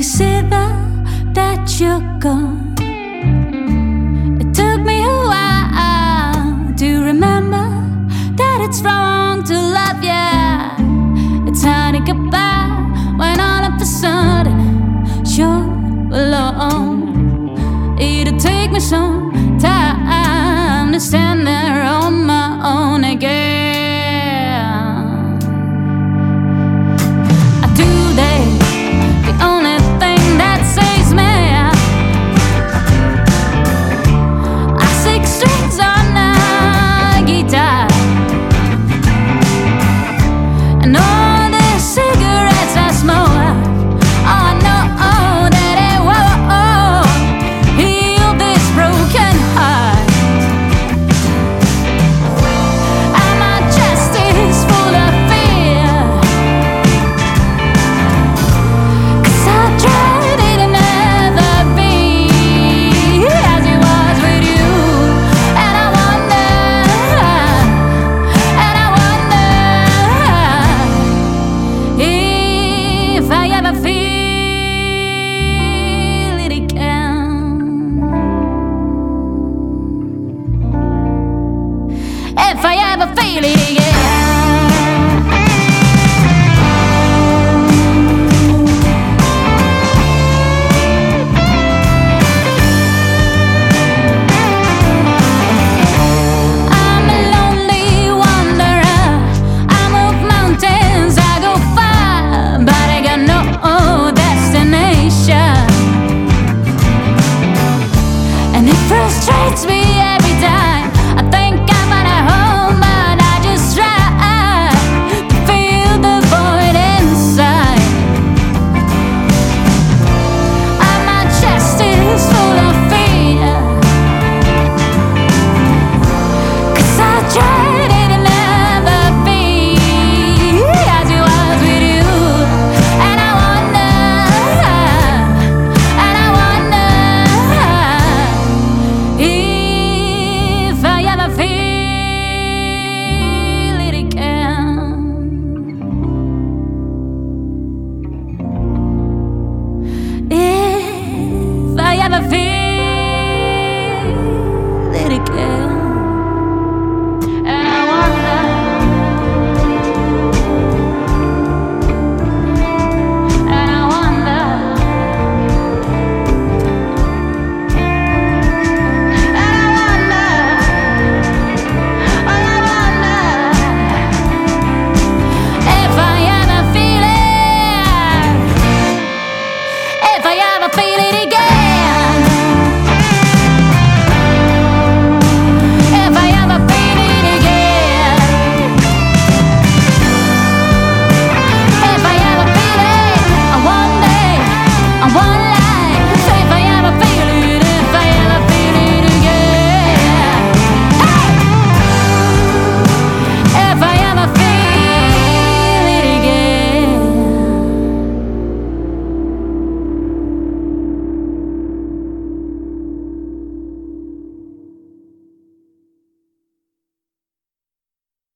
consider that you're gone. It took me a while to remember that it's wrong to love ya. It's hard to get by when all of a sudden you're alone. It'll take me some time to stand there on my own again. No